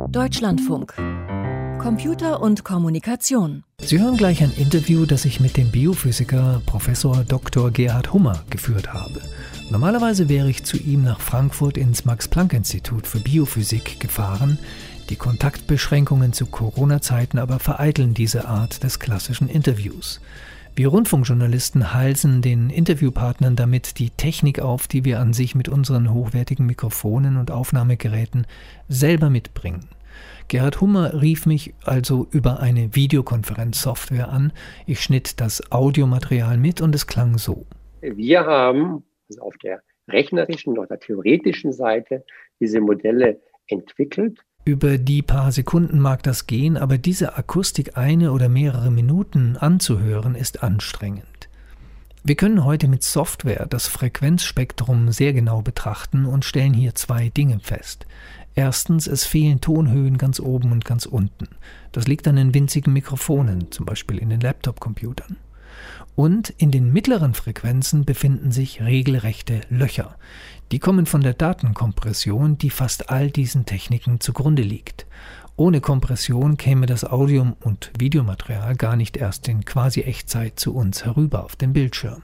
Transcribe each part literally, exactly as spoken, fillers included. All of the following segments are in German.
Deutschlandfunk. Computer und Kommunikation. Sie hören gleich ein Interview, das ich mit dem Biophysiker Professor Doktor Gerhard Hummer geführt habe. Normalerweise wäre ich zu ihm nach Frankfurt ins Max-Planck-Institut für Biophysik gefahren. Die Kontaktbeschränkungen zu Corona-Zeiten aber vereiteln diese Art des klassischen Interviews. Wir Rundfunkjournalisten halsen den Interviewpartnern damit die Technik auf, die wir an sich mit unseren hochwertigen Mikrofonen und Aufnahmegeräten selber mitbringen. Gerhard Hummer rief mich also über eine Videokonferenzsoftware an. Ich schnitt das Audiomaterial mit und es klang so. Wir haben also auf der rechnerischen oder theoretischen Seite diese Modelle entwickelt. Über die paar Sekunden mag das gehen, aber diese Akustik eine oder mehrere Minuten anzuhören, ist anstrengend. Wir können heute mit Software das Frequenzspektrum sehr genau betrachten und stellen hier zwei Dinge fest. Erstens, es fehlen Tonhöhen ganz oben und ganz unten. Das liegt an den winzigen Mikrofonen, zum Beispiel in den Laptop-Computern. Und in den mittleren Frequenzen befinden sich regelrechte Löcher. Die kommen von der Datenkompression, die fast all diesen Techniken zugrunde liegt. Ohne Kompression käme das Audio- und Videomaterial gar nicht erst in Quasi-Echtzeit zu uns herüber auf den Bildschirm.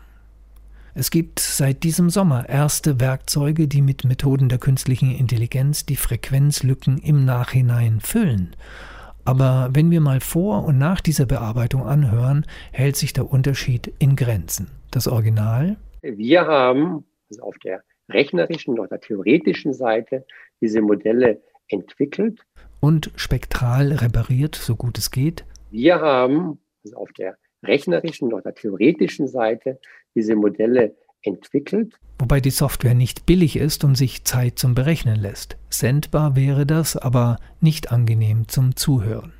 Es gibt seit diesem Sommer erste Werkzeuge, die mit Methoden der künstlichen Intelligenz die Frequenzlücken im Nachhinein füllen. Aber wenn wir mal vor und nach dieser Bearbeitung anhören, hält sich der Unterschied in Grenzen. Das Original? Wir haben also auf der rechnerischen oder theoretischen Seite diese Modelle entwickelt. Und spektral repariert, so gut es geht. Wir haben also auf der rechnerischen oder theoretischen Seite diese Modelle entwickelt. Wobei die Software nicht billig ist und sich Zeit zum Berechnen lässt. Sendbar wäre das, aber nicht angenehm zum Zuhören.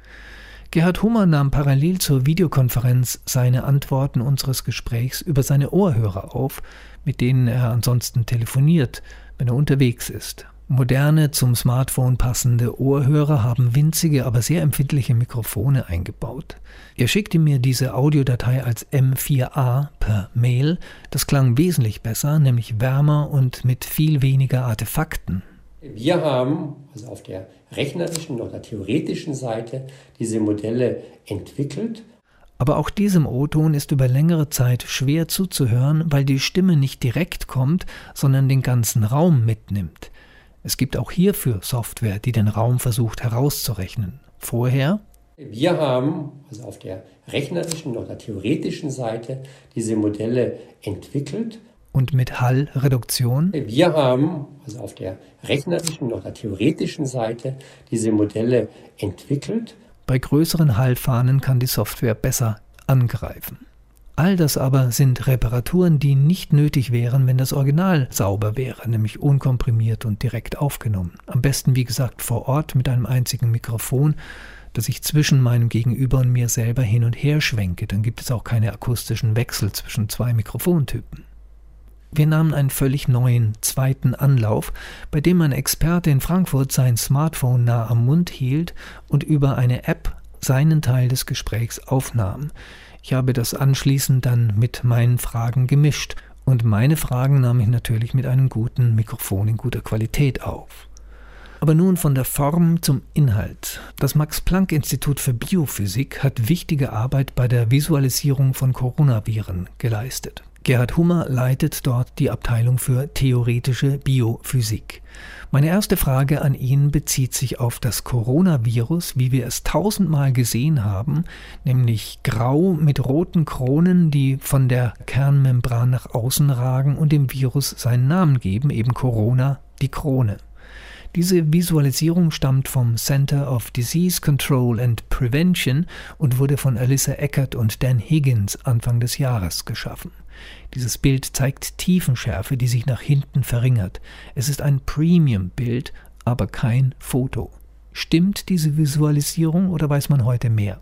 Gerhard Hummer nahm parallel zur Videokonferenz seine Antworten unseres Gesprächs über seine Ohrhörer auf, mit denen er ansonsten telefoniert, wenn er unterwegs ist. Moderne, zum Smartphone passende Ohrhörer haben winzige, aber sehr empfindliche Mikrofone eingebaut. Er schickte mir diese Audiodatei als M vier A per Mail. Das klang wesentlich besser, nämlich wärmer und mit viel weniger Artefakten. Wir haben also auf der rechnerischen oder theoretischen Seite diese Modelle entwickelt. Aber auch diesem O-Ton ist über längere Zeit schwer zuzuhören, weil die Stimme nicht direkt kommt, sondern den ganzen Raum mitnimmt. Es gibt auch hierfür Software, die den Raum versucht herauszurechnen. Vorher? Wir haben also auf der rechnerischen oder theoretischen Seite diese Modelle entwickelt. Und mit Hallreduktion? Wir haben also auf der rechnerischen oder theoretischen Seite diese Modelle entwickelt. Bei größeren Hallfahnen kann die Software besser angreifen. All das aber sind Reparaturen, die nicht nötig wären, wenn das Original sauber wäre, nämlich unkomprimiert und direkt aufgenommen. Am besten, wie gesagt, vor Ort mit einem einzigen Mikrofon, das ich zwischen meinem Gegenüber und mir selber hin und her schwenke. Dann gibt es auch keine akustischen Wechsel zwischen zwei Mikrofontypen. Wir nahmen einen völlig neuen, zweiten Anlauf, bei dem ein Experte in Frankfurt sein Smartphone nah am Mund hielt und über eine App seinen Teil des Gesprächs aufnahm. Ich habe das anschließend dann mit meinen Fragen gemischt und meine Fragen nahm ich natürlich mit einem guten Mikrofon in guter Qualität auf. Aber nun von der Form zum Inhalt. Das Max-Planck-Institut für Biophysik hat wichtige Arbeit bei der Visualisierung von Coronaviren geleistet. Gerhard Hummer leitet dort die Abteilung für theoretische Biophysik. Meine erste Frage an ihn bezieht sich auf das Coronavirus, wie wir es tausendmal gesehen haben, nämlich grau mit roten Kronen, die von der Kernmembran nach außen ragen und dem Virus seinen Namen geben, eben Corona, die Krone. Diese Visualisierung stammt vom Center of Disease Control and Prevention und wurde von Alyssa Eckert und Dan Higgins Anfang des Jahres geschaffen. Dieses Bild zeigt Tiefenschärfe, die sich nach hinten verringert. Es ist ein Premium-Bild, aber kein Foto. Stimmt diese Visualisierung oder weiß man heute mehr?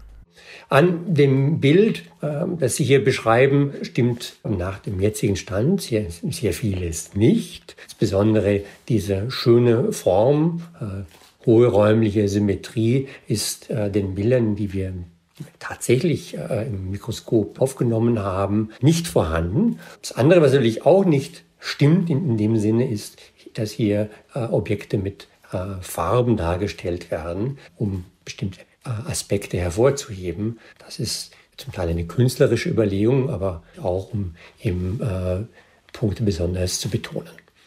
An dem Bild, das Sie hier beschreiben, stimmt nach dem jetzigen Stand sehr, sehr vieles nicht. Insbesondere diese schöne Form, äh, hohe räumliche Symmetrie ist äh, den Bildern, die wir tatsächlich äh, im Mikroskop aufgenommen haben, nicht vorhanden. Das andere, was natürlich auch nicht stimmt in, in dem Sinne, ist, dass hier äh, Objekte mit äh, Farben dargestellt werden, um bestimmte äh, Aspekte hervorzuheben. Das ist zum Teil eine künstlerische Überlegung, aber auch um eben äh, Punkte besonders zu betonen.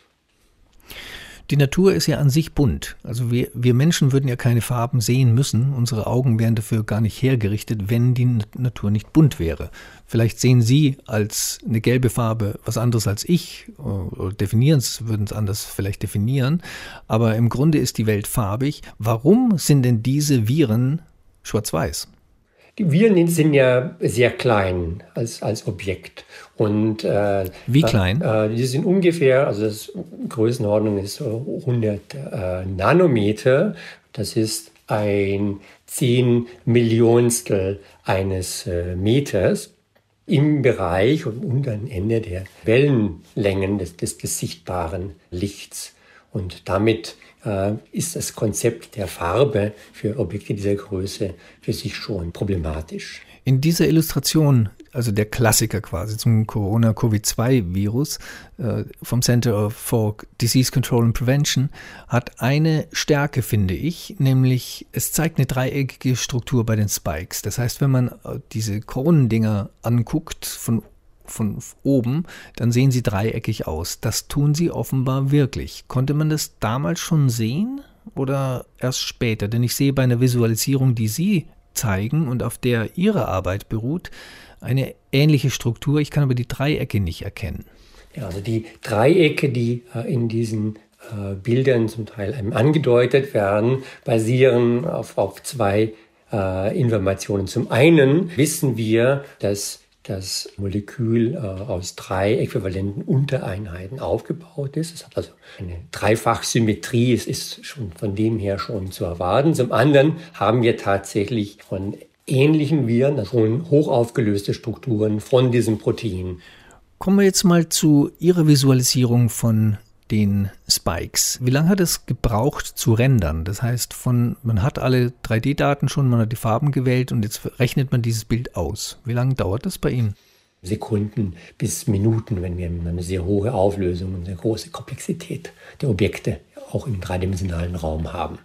Die Natur ist ja an sich bunt. Also wir, wir Menschen würden ja keine Farben sehen müssen. Unsere Augen wären dafür gar nicht hergerichtet, wenn die Natur nicht bunt wäre. Vielleicht sehen Sie als eine gelbe Farbe was anderes als ich oder definieren es, würden es anders vielleicht definieren. Aber im Grunde ist die Welt farbig. Warum sind denn diese Viren schwarz-weiß? Die Viren sind ja sehr klein als, als Objekt. Und, äh, Wie klein? Äh, die sind ungefähr, also das Größenordnung ist so hundert äh, Nanometer. Das ist ein zehn Millionstel eines äh, Meters im Bereich und unteren Ende der Wellenlängen des, des, des sichtbaren Lichts. Und damit äh, ist das Konzept der Farbe für Objekte dieser Größe für sich schon problematisch. In dieser Illustration, also der Klassiker quasi zum Corona-Covid zwei Virus äh, vom Center for Disease Control and Prevention, hat eine Stärke, finde ich, nämlich es zeigt eine dreieckige Struktur bei den Spikes. Das heißt, wenn man äh, diese Kronendinger anguckt von von oben, dann sehen sie dreieckig aus. Das tun sie offenbar wirklich. Konnte man das damals schon sehen oder erst später? Denn ich sehe bei einer Visualisierung, die Sie zeigen und auf der Ihre Arbeit beruht, eine ähnliche Struktur. Ich kann aber die Dreiecke nicht erkennen. Ja, also die Dreiecke, die äh, in diesen äh, Bildern zum Teil einem angedeutet werden, basieren auf, auf zwei äh, Informationen. Zum einen wissen wir, dass das Molekül äh, aus drei äquivalenten Untereinheiten aufgebaut ist. Es hat also eine Dreifachsymmetrie, es ist schon von dem her schon zu erwarten. Zum anderen haben wir tatsächlich von ähnlichen Viren schon hochaufgelöste Strukturen von diesem Protein. Kommen wir jetzt mal zu Ihrer Visualisierung von den Spikes. Wie lange hat es gebraucht zu rendern? Das heißt, von man hat alle drei D Daten schon, man hat die Farben gewählt und jetzt rechnet man dieses Bild aus. Wie lange dauert das bei Ihnen? Sekunden bis Minuten, wenn wir eine sehr hohe Auflösung und eine große Komplexität der Objekte auch im dreidimensionalen Raum haben.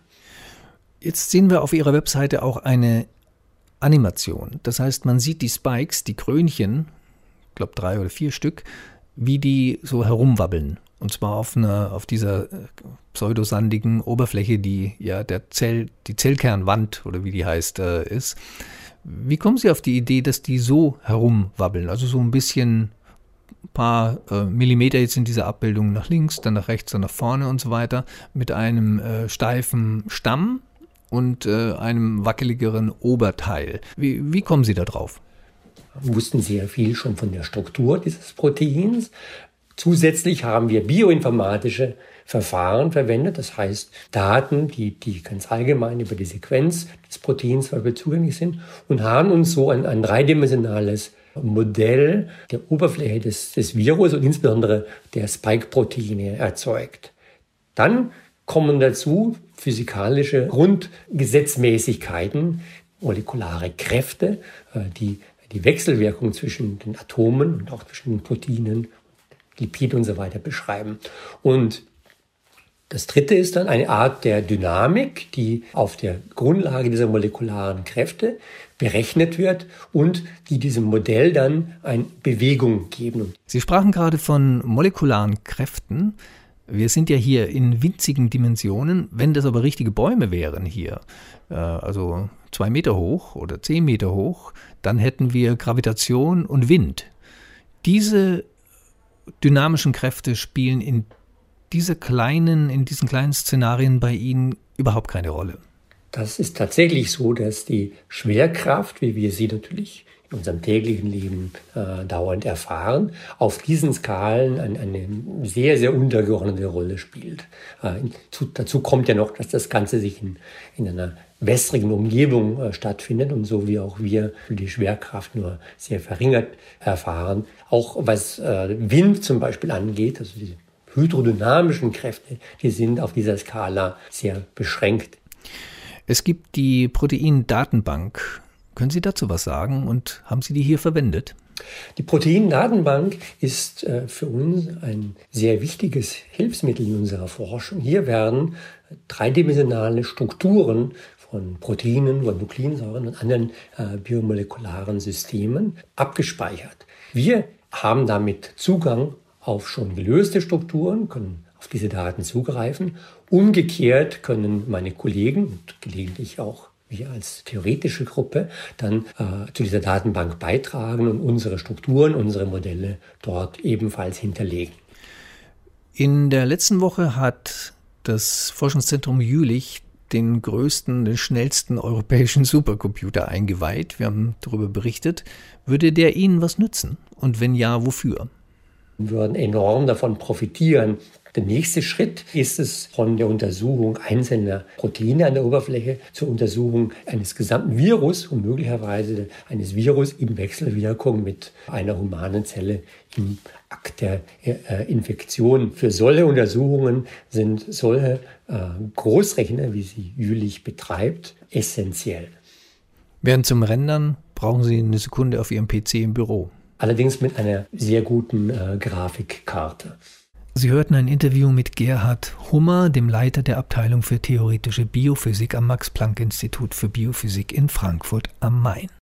Jetzt sehen wir auf Ihrer Webseite auch eine Animation. Das heißt, man sieht die Spikes, die Krönchen, ich glaube drei oder vier Stück, wie die so herumwabbeln. Und zwar auf einer, auf dieser pseudosandigen Oberfläche, die ja der Zell, die Zellkernwand oder wie die heißt, äh, ist. Wie kommen Sie auf die Idee, dass die so herumwabbeln? Also so ein bisschen, ein paar äh, Millimeter jetzt in dieser Abbildung nach links, dann nach rechts, dann nach vorne und so weiter, mit einem äh, steifen Stamm und äh, einem wackeligeren Oberteil. Wie, wie kommen Sie da drauf? Wir wussten sehr viel schon von der Struktur dieses Proteins. Zusätzlich haben wir bioinformatische Verfahren verwendet, das heißt Daten, die, die ganz allgemein über die Sequenz des Proteins zugänglich sind und haben uns so ein, ein dreidimensionales Modell der Oberfläche des, des Virus und insbesondere der Spike-Proteine erzeugt. Dann kommen dazu physikalische Grundgesetzmäßigkeiten, molekulare Kräfte, die die Wechselwirkung zwischen den Atomen und auch zwischen den Proteinen, Lipide und so weiter beschreiben. Und das dritte ist dann eine Art der Dynamik, die auf der Grundlage dieser molekularen Kräfte berechnet wird und die diesem Modell dann eine Bewegung geben. Sie sprachen gerade von molekularen Kräften. Wir sind ja hier in winzigen Dimensionen. Wenn das aber richtige Bäume wären hier, also zwei Meter hoch oder zehn Meter hoch, dann hätten wir Gravitation und Wind. Diese dynamischen Kräfte spielen in diese kleinen, in diesen kleinen Szenarien bei Ihnen überhaupt keine Rolle. Das ist tatsächlich so, dass die Schwerkraft, wie wir sie natürlich in unserem täglichen Leben äh, dauernd erfahren, auf diesen Skalen eine, eine sehr, sehr untergeordnete Rolle spielt. Äh, zu, dazu kommt ja noch, dass das Ganze sich in, in einer wässrigen Umgebung äh, stattfindet und so wie auch wir die Schwerkraft nur sehr verringert erfahren. Auch was äh, Wind zum Beispiel angeht, also diese hydrodynamischen Kräfte, die sind auf dieser Skala sehr beschränkt. Es gibt die Proteindatenbank. Können Sie dazu was sagen und haben Sie die hier verwendet? Die Proteindatenbank ist äh, für uns ein sehr wichtiges Hilfsmittel in unserer Forschung. Hier werden dreidimensionale Strukturen von Proteinen, von Nukleinsäuren und anderen äh, biomolekularen Systemen abgespeichert. Wir haben damit Zugang auf schon gelöste Strukturen, können auf diese Daten zugreifen. Umgekehrt können meine Kollegen und gelegentlich auch wir als theoretische Gruppe dann äh, zu dieser Datenbank beitragen und unsere Strukturen, unsere Modelle dort ebenfalls hinterlegen. In der letzten Woche hat das Forschungszentrum Jülich den größten, den schnellsten europäischen Supercomputer eingeweiht. Wir haben darüber berichtet. Würde der Ihnen was nützen? Und wenn ja, wofür? Wir würden enorm davon profitieren. Der nächste Schritt ist es, von der Untersuchung einzelner Proteine an der Oberfläche zur Untersuchung eines gesamten Virus und möglicherweise eines Virus in Wechselwirkung mit einer humanen Zelle im Akt der äh, Infektion. Für solche Untersuchungen sind solche äh, Großrechner, wie sie Jülich betreibt, essentiell. Während zum Rendern brauchen Sie eine Sekunde auf Ihrem P C im Büro. Allerdings mit einer sehr guten äh, Grafikkarte. Sie hörten ein Interview mit Gerhard Hummer, dem Leiter der Abteilung für theoretische Biophysik am Max-Planck-Institut für Biophysik in Frankfurt am Main.